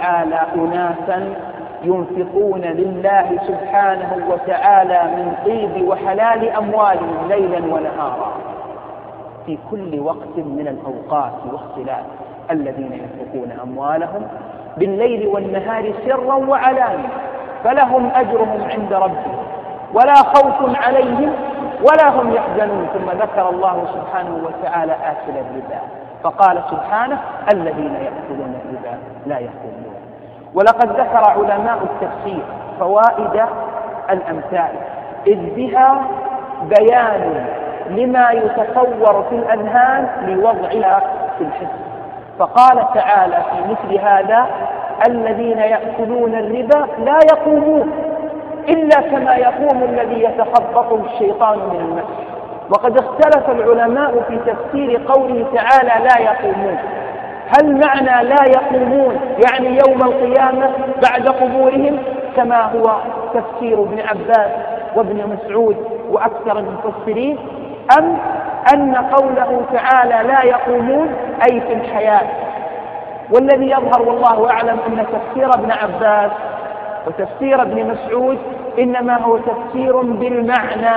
وتعالى أناسا ينفقون لله سبحانه وتعالى من طيب وحلال أموالهم ليلا ونهارا في كل وقت من الأوقات واختلاف، الذين ينفقون أموالهم بالليل والنهار سرا وعلانية فلهم أجرهم عند ربهم ولا خوف عليهم ولا هم يحزنون. ثم ذكر الله سبحانه وتعالى آكل الربا فقال سبحانه الذين يأكلون الربا لا يقومون. ولقد ذكر علماء التفسير فوائد الأمثال إذ بها بيان لما يتصور في الأذهان لوضعها في الحس. فقال تعالى في مثل هذا الذين يأكلون الربا لا يقومون إلا كما يقوم الذي يتخبطه الشيطان من المس. وقد اختلف العلماء في تفسير قوله تعالى لا يقومون، هل معنى لا يقومون يعني يوم القيامة بعد قبورهم كما هو تفسير ابن عباس وابن مسعود وأكثر المفسرين، أم أن قوله تعالى لا يقومون أي في الحياة؟ والذي يظهر والله أعلم أن تفسير ابن عباس وتفسير ابن مسعود إنما هو تفسير بالمعنى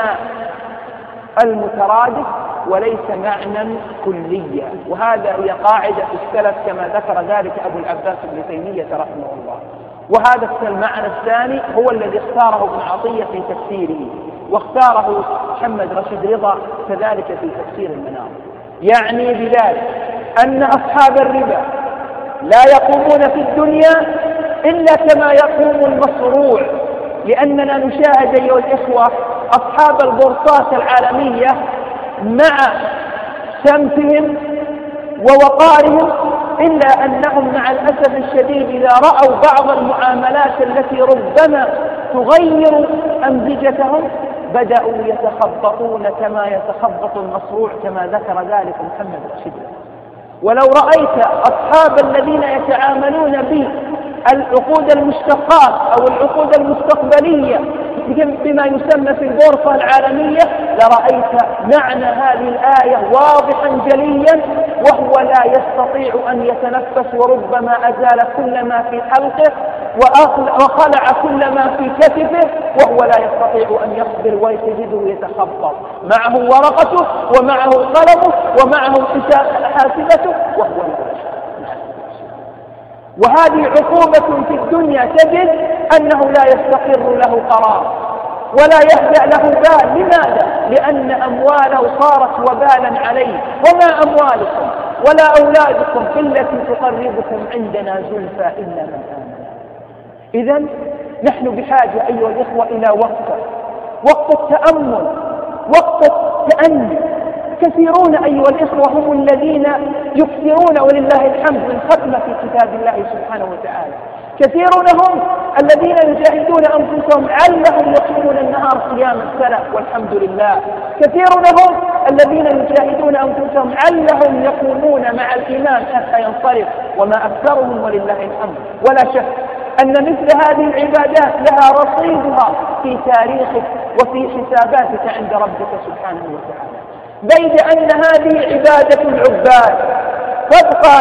المترادف وليس معنى كليا، وهذا هي قاعدة السلف كما ذكر ذلك أبو العباس ابن تيمية رحمه الله. وهذا المعنى الثاني هو الذي اختاره ابن عطية في تفسيره، واختاره محمد رشيد رضا كذلك في تفسير المنار. يعني بذلك أن أصحاب الربا لا يقومون في الدنيا إلا كما يقوم المصروع، لأننا نشاهد أيها الإخوة أصحاب البورصات العالمية مع سمتهم ووقارهم، إلا أنهم مع الأسف الشديد إذا رأوا بعض المعاملات التي ربما تغير أمزجتهم بدأوا يتخبطون كما يتخبط المصروع كما ذكر ذلك محمد رشيد. ولو رأيت أصحاب الذين يتعاملون بالعقود المشتقات أو العقود المستقبلية بما يسمى في البورصة العالمية لرأيت معنى هذه الآية واضحا جليا، وهو لا يستطيع أن يتنفس وربما أزال كل ما في حلقه وخلع كل ما في كتفه وهو لا يستطيع أن يصبر ويتجده يتخبط، معه ورقته ومعه قلمه ومعه حاسبته وهو لا يشعر. وهذه عقوبة في الدنيا تجد أنه لا يستقر له قرار ولا يهدأ له بال. لماذا؟ لأن أمواله صارت وبالا عليه. وما أموالكم ولا أولادكم التي تقربكم عندنا زلفى إلا من آمن. إذن نحن بحاجة أيها الإخوة إلى وقت التأمل، وقت التأني. كثيرون أيها الإخوة هم الذين يكثرون ولله الحمد من ختمة في كتاب الله سبحانه وتعالى. كثيرون هم الذين يجاهدون أنفسهم علهم يصومون النهار صيام السنة والحمد لله. كثيرون هم الذين يجاهدون أنفسهم علهم يقومون مع الإمام حتى ينصرف، وما أكثرهم ولله الحمد. ولا شك أن مثل هذه العبادات لها رصيدها في تاريخك وفي حساباتك عند ربك سبحانه وتعالى. بيد أن هذه عبادة العباد تبقى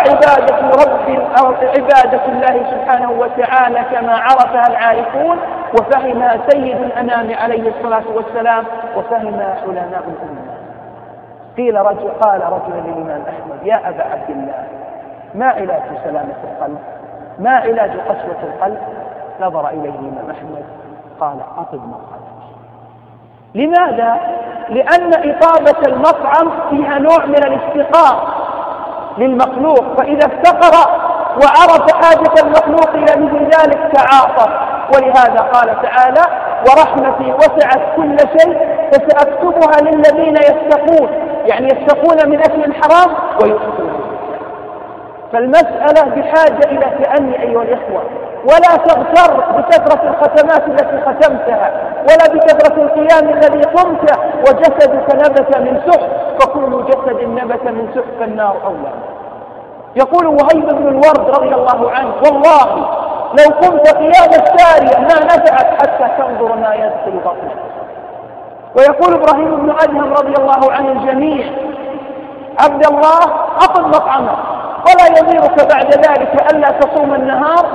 عبادة الله سبحانه وتعالى كما عرفها العارفون وفهمها سيد الأنام عليه الصلاة والسلام وفهمها علماء الأمة. قال رجل للإمام أحمد: يا أبا عبد الله، ما علاج سلامة القلب؟ ما علاج قسوة القلب؟ نظر إليه الإمام أحمد قال: أطب مطعمك. لماذا؟ لأن إطابة المطعم فيها نوع من الافتقار للمخلوق، فإذا افتقر وعرف حاجة المخلوق إلى مثل ذلك تعاطف. ولهذا قال تعالى: ورحمتي وسعت كل شيء فسأكتبها للذين يتقون، يعني يتقون من أكل الحرام ويؤتون. فالمسألة بحاجة إلى تأني أيها الإخوة، ولا تغتر بكثرة الختمات التي ختمتها ولا بكثرة القيام الذي قمت وجسدك نبت من سحت، فكل جسد نبت من سحت فالنار أولى. يقول وهيب بن الورد رضي الله عنه: والله لو قمت قيام السارية ما نفعت حتى تنظر ما يدخل بطنك. ويقول إبراهيم بن أدهم رضي الله عن الجميع: عبد الله أطب مطعمك ولا يضيرك بعد ذلك ألا تصوم النهار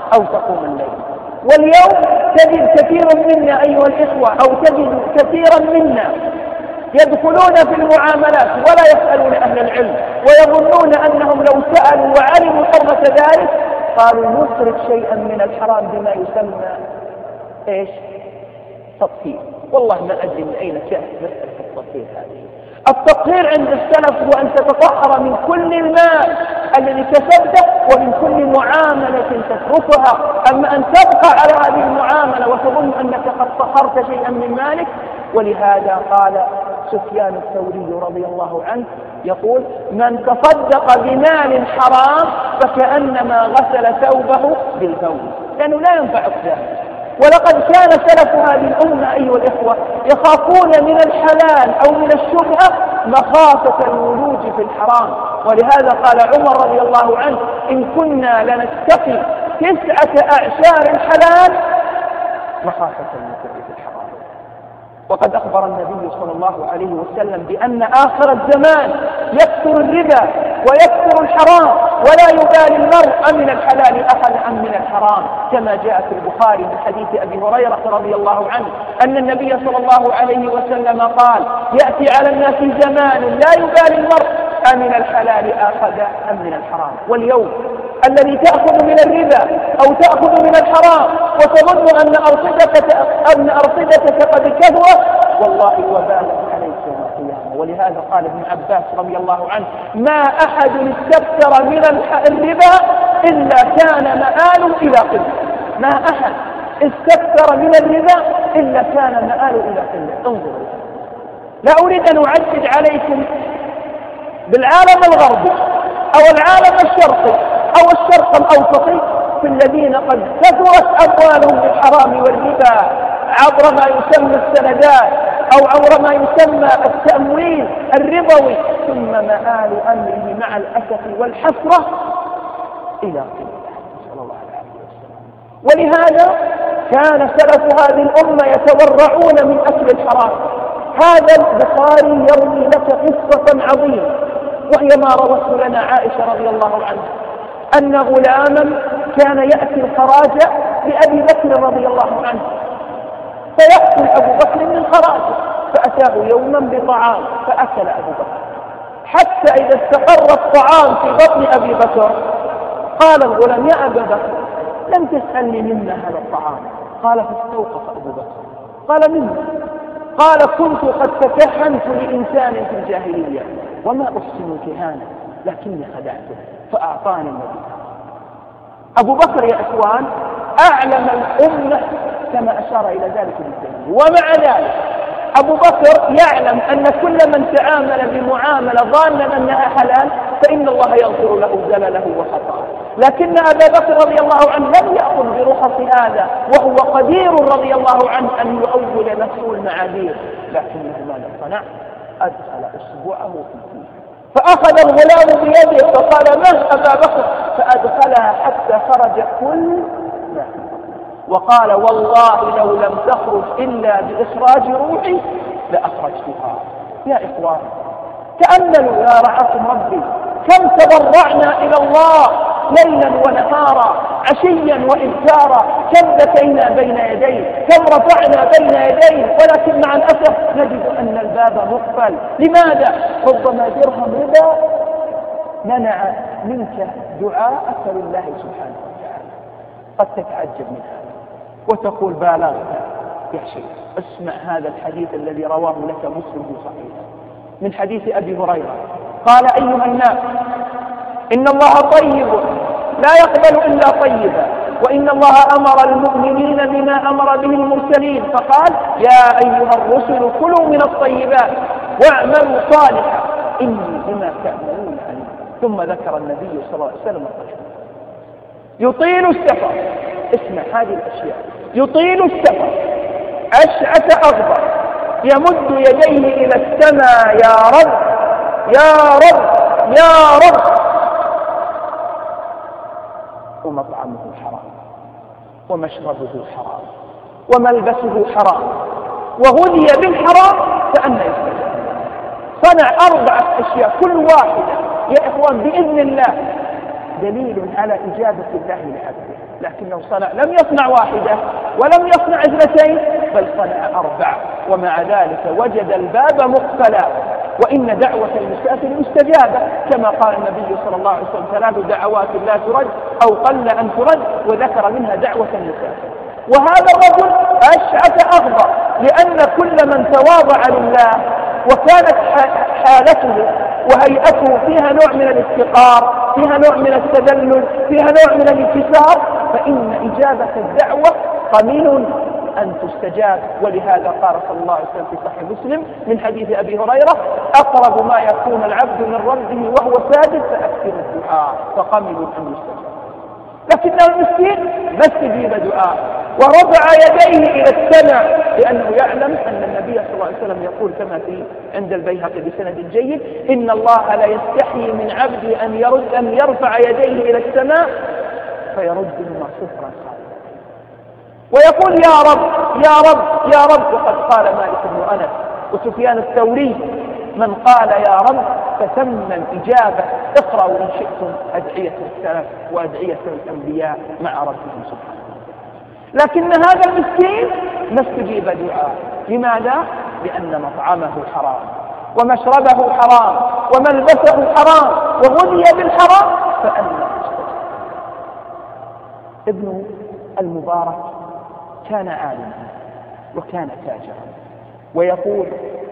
أو تقوم الليل. واليوم تجد كثير منا أيها الإخوة، أو تجد كثيرا منا يدخلون في المعاملات ولا يسألون أهل العلم، ويظنون أنهم لو سألوا وعلموا حرمة ذلك قالوا نصرف شيئا من الحرام بما يسمى إيش؟ تطهير. والله ما أدري من أين جاءت مسألة التطهير هذه. التطهير عند السلف هو أن تتطهر من كل المال الذي كسبته ومن كل معاملة تتركها. أما أن تبقى على هذه المعاملة وتظن أنك قد طهرت شيئا من مالك. ولهذا قال سفيان الثوري رضي الله عنه يقول: من تصدق بمال حرام فكأنما غسل ثوبه بالفوز، لأنه لا ينفعك ذلك. ولقد كان سلف هذه الأمة أيها الإخوة يخافون من الحلال أو من الشبهة مخافة الولوج في الحرام. ولهذا قال عمر رضي الله عنه: إن كنا لنتقي 9 أعشار حلال مخافة الوقوع في الحرام. وقد أخبر النبي صلى الله عليه وسلم بأن آخر الزمان يكثر الربا ويكثر الحرام، ولا يبالي المرء من الحلال أخذ أم من الحرام، كما جاء في البخاري من حديث أبي هريرة رضي الله عنه أن النبي صلى الله عليه وسلم قال: يأتي على الناس زمان لا يبالي المرء أمن الحلال أخذ أم من الحرام. واليوم الذي تأخذ من الربا أو تأخذ من الحرام وتظن أن أرصدتك قد كثرت، والله وبال عليك يوم القيامة. ولهذا قال ابن عباس رضي الله عنه: ما أحد استكثر من الربا إلا كان مآله إلى قلة. ما أحد استكثر من الربا إلا كان مآله إلى قلة. انظروا، لا أريد أن أعدد عليكم بالعالم الغربي أو العالم الشرقي أو الشرق الأوسطي في الذين قد كثرت أموالهم بالحرام والربا عبر ما يسمى السندات أو عبر ما يسمى التأمويل الربوي، ثم مآل أمره مع الأسف والحسرة إلى قلة. صلى الله عليه وسلم. ولهذا كان سلف هذه الأمة يتورعون من أكل الحرام. هذا البخاري يروي لك قصة عظيمة، وهي ما روته لنا عائشة رضي الله عنها أن غلاما كان يأتي الخراج لأبي بكر رضي الله عنه، فيأكل أبو بكر من خراجه، فأتاه يوما بطعام فأكل أبو بكر، حتى إذا استقر الطعام في بطن أبي بكر قال الغلام: يا أبا بكر لم تسألني مما هذا الطعام؟ قال: فاستوقف أبو بكر قال: مما؟ قال: كنت قد تكهنت لإنسان في الجاهلية وما أحسن كهانة لكني خدعته فأعطاني النبي. أبو بكر يا إخوان أعلم الأمة كما أشار إلى ذلك ابن تيمية، ومع ذلك أبو بكر يعلم أن كل من تعامل بمعاملة ظانا أنها حلال فإن الله يغفر له زلله وخطأه، لكن أبا بكر رضي الله عنه لم يأخذ برخص هذا، وهو قدير رضي الله عنه أن يؤول نفسه المعاذير، لكنه ماذا صنع؟ أدخل أصبعه في الفيل فأخذ الغلام بيده فقال: مه أبا بكر؟ فأدخلها حتى خرج كل ما، وقال: والله لو لم تخرج إلا بإخراج روحي لأخرجتها. يا إخوان تأملوا يا رعاكم ربي، كم تضرعنا إلى الله ليلا ونهارا عشيا وإبكارا، كم بكينا بين يديه، كم رفعنا بين يديه، ولكن مع الأسف نجد أن الباب مقفل. لماذا؟ ربما درهم ربا منع منك دعاءك لله سبحانه وتعالى. قد تتعجب من هذا وتقول: بالغت يا شيخ. اسمع هذا الحديث الذي رواه لك مسلم في صحيحه من حديث أبي هريرة قال: أيها الناس إن الله طيب لا يقبل إلا طيبا، وإن الله أمر المؤمنين بما أمر به المرسلين فقال: يا أيها الرسل كلوا من الطيبات واعملوا صالحا إني بما تعملون عليم. ثم ذكر النبي صلى الله عليه وسلم الرجل يطيل السفر، اسمع هذه الأشياء، يطيل السفر أشعث أغبر يمد يديه إلى السماء: يا رب يا رب يا رب، ومطعمه حرام ومشربه حرام وملبسه حرام وغذي بالحرام فأنى يستجاب. صنع 4 أشياء كل واحدة يا إخوان بإذن الله دليل على إجابة الله لعبده، لكنه لم يصنع واحدة ولم يصنع اثنتين، بل صنع 4، ومع ذلك وجد الباب مقفلا. وإن دعوة المسافر مستجابة، كما قال النبي صلى الله عليه وسلم: 3 دعوات لا ترد أو قل أن ترد، وذكر منها دعوة المسافر. وهذا الرجل أشعث أغبر، لأن كل من تواضع لله وكانت حالته وهيئته فيها نوع من الافتقار، فيها نوع من التذلل، فيها نوع من الانكسار، فإن إجابة الدعوة قليل أن تستجاب. ولهذا قال صلى الله عليه وسلم في صحيح مسلم من حديث أبي هريرة: أقرب ما يكون العبد من ربه وهو ساجد فأكثر الدعاء فقمل أن يستجاب. لكنه المسكين ما استجيب دعاء ورفع يديه إلى السماء، لأنه يعلم أن النبي صلى الله عليه وسلم يقول كما في عند البيهقي بسند جيد: إن الله لا يستحيي من عبده أن يرفع يديه إلى السماء فيردهما صفرا خالدا، ويقول: يا رب يا رب يا رب. وقد قال مالك بن أنس وسفيان الثوري: من قال يا رب فتم الإجابة. اقرأوا إن شئتم أدعية السلف وأدعية الأنبياء مع ربهم سبحانه. لكن هذا المسكين ما استجيب دعاء. لماذا؟ لأن مطعمه حرام ومشربه حرام وملبسه حرام وغذي بالحرام، فأنا استجيب. ابن المبارك كان عالما وكان تاجرا، ويقول: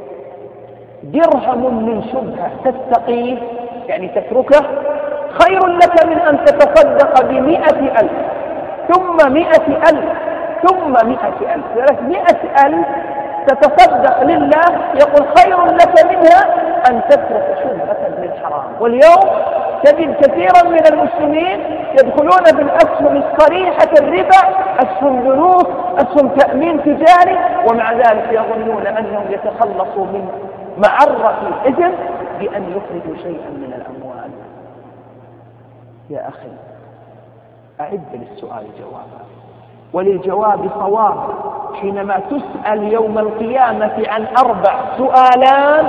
درهم من شبهة تستقيه، يعني تتركه، خير لك من أن تتصدق ب100,000 ثم 100,000 ثم 100,000 300,000 تتصدق لله. يقول: خير لك منها أن تترك شبهة للحرام. واليوم تجد كثيرا من المسلمين يدخلون بالأسهم قريحة الربا، أسهم بنوك، أسهم تأمين تجاري، ومع ذلك يظنون أنهم يتخلصوا من معرة الإثم بأن يخرجوا شيئا من الأموال. يا أخي، أعد للسؤال جوابا، وللجواب صواب حينما تسأل يوم القيامة عن 4 سؤالان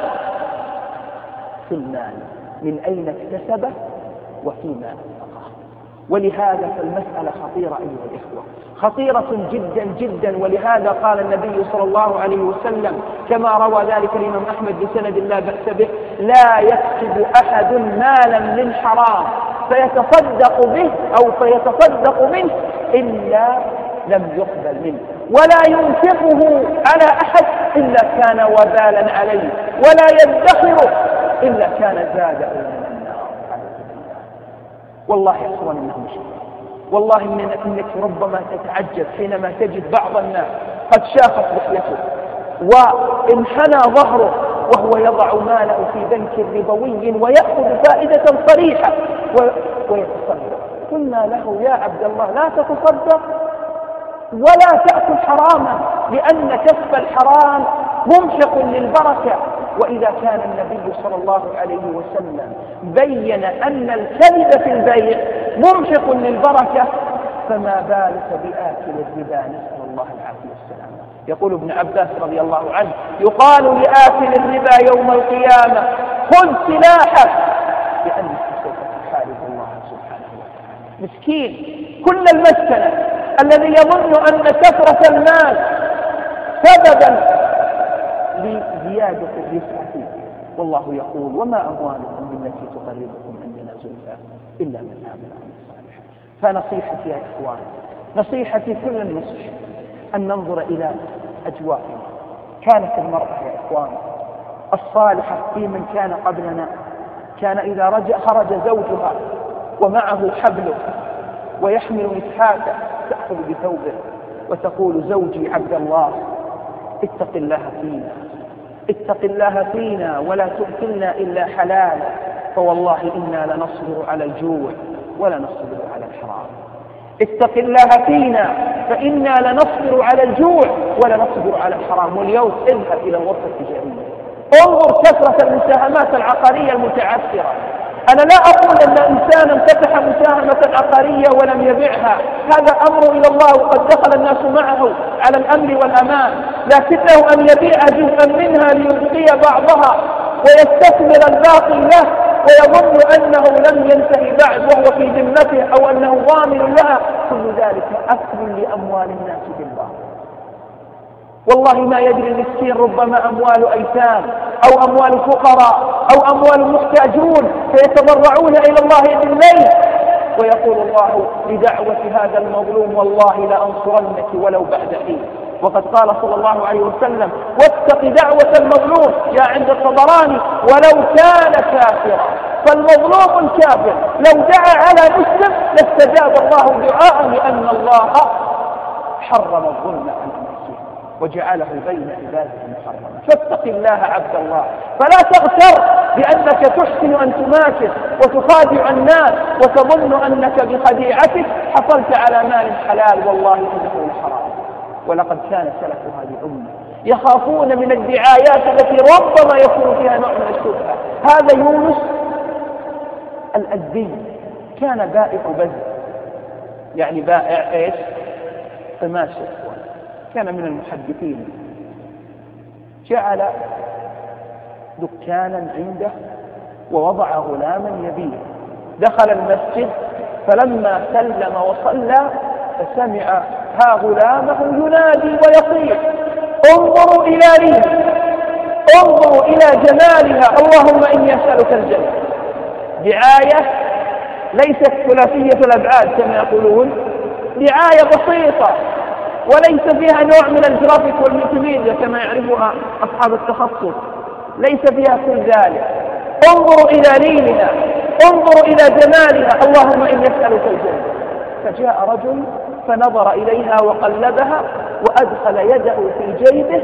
في المال: من أين اكتسبه وفيما أنفقه. ولهذا فالمسألة خطيرة أيها الإخوة، خطيرة جدا جدا. ولهذا قال النبي صلى الله عليه وسلم كما روى ذلك الإمام أحمد بسند لا بأس به: لا يكسب أحد مالا من حرام فيتصدق به أو فيتصدق منه إلا لم يقبل منه، ولا ينفقه على أحد إلا كان وبالا عليه، ولا يدخره إلا كان زاده من النار. والله يا أخوان إنه مشكلة، والله إنك ربما تتعجب حينما تجد بعض الناس قد شاخت لحيته وانحنى ظهره وهو يضع ماله في بنك ربوي ويأخذ فائدة صريحة ويتصدق. قلنا له: يا عبد الله، لا تتصدق ولا تأكل حراما، لأن كسب الحرام ممحق للبركة. وإذا كان النبي صلى الله عليه وسلم بين أن الكذب في البيع ممحق للبركة، فما بالك بآكل الربا؟ نسأل الله العافية والسلامة. يقول ابن عباس رضي الله عنه: يقال لآكل الربا يوم القيامة: خذ سلاحك، لأنك سوف تحارب الله سبحانه وتعالى. مسكين كل المسكنة الذي يظن أن كثرة المال سببا لزيادة الرفعة فيه، والله يقول: وما أموالكم بالتي تقربكم عندنا زلفى إلا من آمن وعمل صالحا. فنصيحتي يا إخوان، نصيحتي كل النصح، أن ننظر إلى أجواءنا. كانت المرأة يا إخوان الصالحة في من كان قبلنا، كان إذا خرج زوجها ومعه حبله ويحمل مسحاته تأخذ بثوبه وتقول: زوجي عبد الله، اتق الله فينا، اتق الله فينا ولا تؤكلنا إلا حلال، فوالله إنا لنصبر على الجوع ولا نصبر على الحرام. اتق الله فينا فإنا لنصبر على الجوع ولا نصبر على الحرام. واليوم اذهب إلى الغرفة التجارية، انظر كثرة المساهمات العقارية المتعثرة. أنا لا أقول أن إنسانا فتح مساهمة عقارية ولم يبيعها، هذا أمر إلى الله وقد دخل الناس معه على الأمن والأمان، لكنه أن يبيع جزءا منها ليبقي بعضها ويستثمر الباقي له، ويظن أنه لم ينتهي بعد وهو في ذمته أو أنه ضامن لها، كل ذلك أكل لأموال الناس بالباطل. والله ما يدري المسكين ربما أموال أيتام أو أموال فقراء أو أموال محتاجون فيتضرعون إلى الله بالليل، ويقول الله لدعوة هذا المظلوم والله لأنصرنك ولو بعد حين. وقد قال صلى الله عليه وسلم واتق دعوة المظلوم، جاء عند الطبراني ولو كان كافرا، فالمظلوم الكافر لو دعا على مسلم لاستجاب الله دعاءه، لأن الله حرم الظلم عن نفسه وجعله بين عباده محرما. فاتق الله عبد الله، فلا تغتر بأنك تحسن أن تماكر وتخادع الناس وتظن أنك بخديعتك حصلت على مال حلال، والله إنه الحرام. ولقد كان سلف هذه الأمة يخافون من الدعايات التي ربما يكون فيها نوع من الشبهة. هذا يونس الأزدي كان بائع بذل، يعني بائع ايش؟ قماش، كان من المحدثين، جعل دكانا عنده ووضع غلاما يبيع. دخل المسجد فلما سلم وصلى فسمع ها غلامه ينادي ويصيح انظروا إلى ريم، انظروا إلى جمالها، اللهم إني أسألك الجنة. دعاية ليست ثلاثية الأبعاد كما يقولون، دعاية بسيطة وليس فيها نوع من الجرافيك والميديا كما يعرفها أصحاب التخصص، ليس فيها كل ذلك. انظروا إلى ريمها، انظروا إلى جمالها، اللهم إني أسألك الجنة. فجاء رجل فنظر إليها وقلبها وأدخل يده في جيبه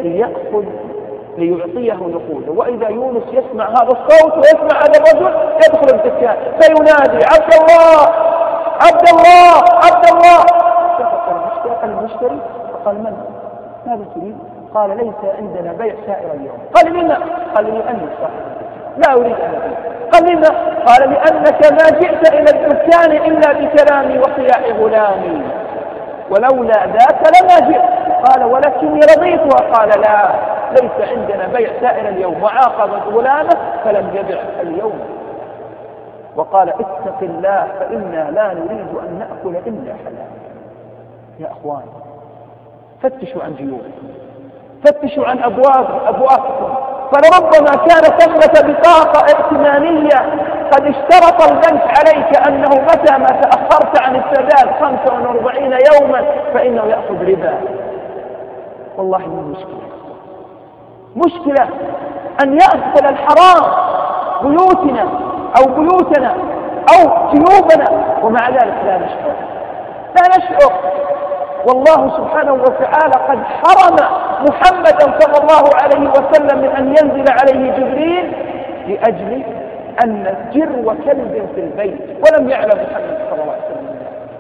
ليعطيه نقوده، وإذا يونس يسمع هذا الصوت ويسمع هذا الرجل يدخل الدكان فينادي عبد الله عبد الله عبد الله. شفق المشتري فقال من؟ ماذا تريد؟ قال ليس عندنا بيع سائر اليوم. قال لما؟ قال لأني صاحب لا أريد أن أبيع. قال لما؟ قال لأنك ما جئت إلى الدكان إلا بكلامي وصياح غلامي، ولولا ذاك لما جئت. قال ولكني رضيتها. قال لا، ليس عندنا بيع سائر اليوم، وعاقب غلامه فلم يبع اليوم. وقال اتق الله فإنا لا نريد أن نأكل إلا حلال. يا أخوان فتشوا عن جيوبكم، فتشوا عن أبوابكم، فلربما كان ثمة بطاقة ائتمانية قد اشترط البنك عليك أنه متى ما تأخرت عن السداد 45 يوما فإنه يأخذ ربا. والله من مشكلة أن يأكل الحرام بيوتنا أو بيوتنا أو جيوبنا ومع ذلك لا نشعر. والله سبحانه وتعالى قد حرم محمدا صلى الله عليه وسلم من أن ينزل عليه جبريل لأجل أن جرو كلب في البيت، ولم يعلم محمد صلى الله عليه وسلم.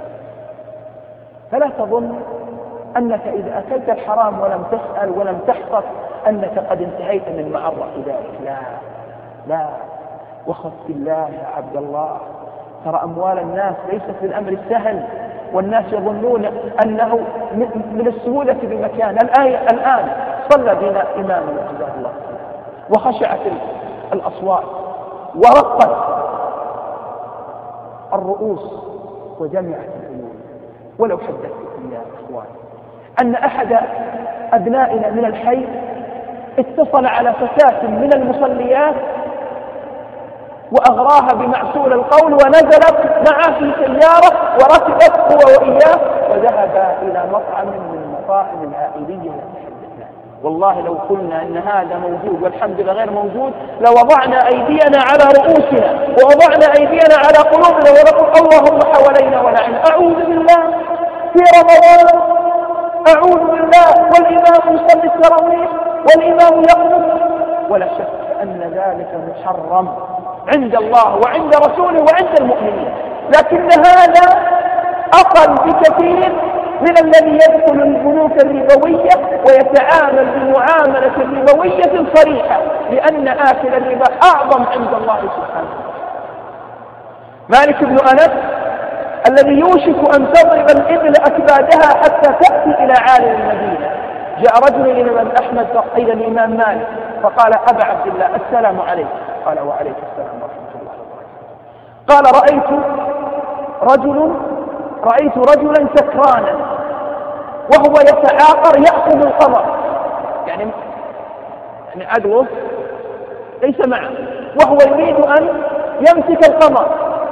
فلا تظن أنك إذا أكلت الحرام ولم تسأل ولم تحفظ أنك قد انتهيت من معرة ذلك. لا، وخف الله يا عبد الله. ترى أموال الناس ليست في الأمر السهل، والناس يظنون أنه من السهولة بمكان. الآن صلى بنا إمامنا جزاه الله وخشعت الأصوات ورقت الرؤوس وجمعت العيون. ولو حدثتكم يا إخوان أن أحد أبنائنا من الحي اتصل على فتاة من المصليات وأغراها بمعسول القول، ونزلت معه في سيارة وركبت هو وإياه وذهب إلى مطعم من المطاعم العائلية يتحدثان. والله لو قلنا أن هذا موجود والحمد لله غير موجود لوضعنا أيدينا على رؤوسنا ووضعنا أيدينا على قلوبنا ونقول اللهم حوالينا ولعنا. أعوذ بالله في رمضان، أعوذ بالله والإمام يصلي التراويح والإمام يقنط، ولا شك أن ذلك محرم عند الله وعند رسوله وعند المؤمنين. لكن هذا أقل بكثير من الذي يدخل البنوك الربوية ويتعامل بالمعاملة الربوية صريحة، لأن آكل الربا أعظم عند الله سبحانه. مالك بن أنس الذي يوشك أن تضرب الإبل أكبادها حتى تأتي إلى عالم المدينة، جاء رجل إلى الإمام أحمد إلى الإمام مالك فقال أبا عبد الله السلام عليك. قال وعليك السلام ورحمة قال رأيت رجلا سكرانا وهو يتعاقر يأخذ القمر، يعني عدوه ليس معه وهو يريد أن يمسك القمر.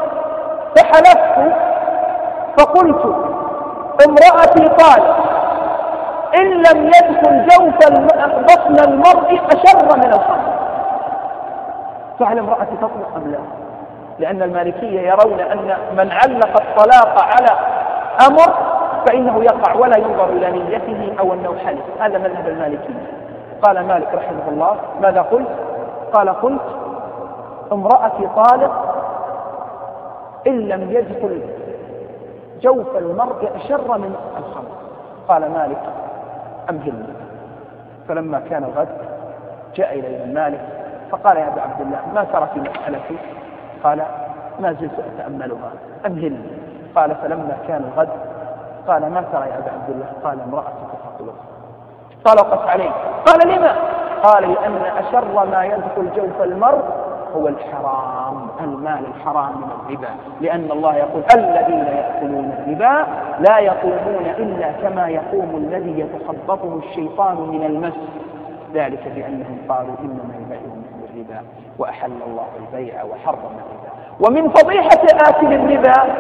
فحلفت فقلت امرأتي قالت إن لم يدخل جوف بطن المرء أشر من الخمر. فهل امرأتي تطلق أم لا؟ لأن المالكية يرون أن من علق الطلاق على أمر فإنه يقع ولا ينظر إلى نيته أو أنه حلف. هذا مذهب المالكية. قال مالك رحمه الله ماذا قلت؟ قال قلت امرأتي طالق إن لم يدخل جوف المرء أشر من الخمر. قال مالك أمهلني. فلما كان الغد جاء إلى مالك فقال يا أبا عبد الله ما ترى في مسألتي؟ قال ما زلت أتأملها أمهلني. قال فلما كان الغد قال ما ترى يا أبا عبد الله؟ قال امرأتك تطلق. طلقت عليه. قال لما؟ قال لأن أشر ما يدخل جوف المرء هو الحرام، المال الحرام من الربا، لأن الله يقول الذين يأكلون الربا لا يقومون إلا كما يقوم الذي يتخبطه الشيطان من المس، ذلك بأنهم قالوا إنما البيع مثل الربا وأحل الله البيع وحرم الربا. ومن فضيحة آكل الربا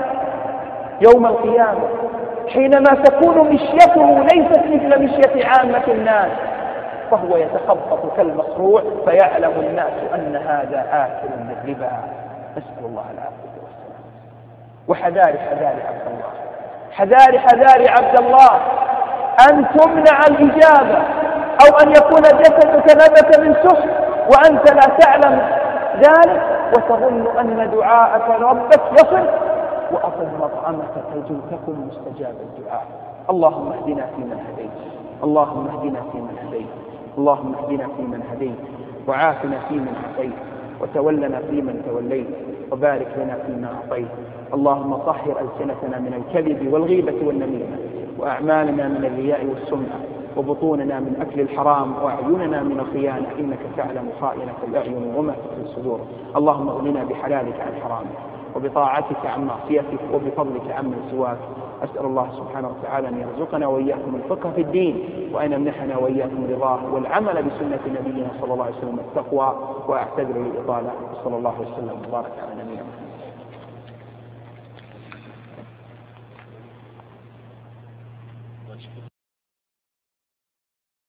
يوم القيامة حينما تكون مشيته ليست مثل مشية عامة الناس، فهو يتخبط كالمصروع فيعلم الناس أن هذا آكل للربا. نسأل الله العافية والسلام. وحذار عبد الله، حذار عبد الله أن تمنع الإجابة أو أن يكون جسدك نبت من سحر وأنت لا تعلم ذلك وتظن أن دعاءك ربك يصل، وأطب مطعمك تكن مستجاب الدعاء. اللهم اهدنا فيمن هديت، اللهم اهدنا فيمن هديت، اللهم اهدنا فيمن هديت، وعافنا فيمن عافيت، وتولنا فيمن توليت، وبارك لنا فيما أعطيت. اللهم طهر ألسنتنا من الكذب والغيبة والنميمة، وأعمالنا من الرياء والسمعة، وبطوننا من أكل الحرام، وأعيننا من الخيانة، إنك تعلم خائنة الأعين وما تخفي الصدور. اللهم اغننا بحلالك عن حرامك، وبطاعتك عن معصيتك، وبفضلك عمن سواك. أسأل الله سبحانه وتعالى أن يرزقنا وإياكم الفقه في الدين، وأن يمنحنا وإياكم رضاه والعمل بسنة نبينا صلى الله عليه وسلم التقوى. وأعتذر للإطالة. صلى الله وسلم وبارك على نبينا محمد.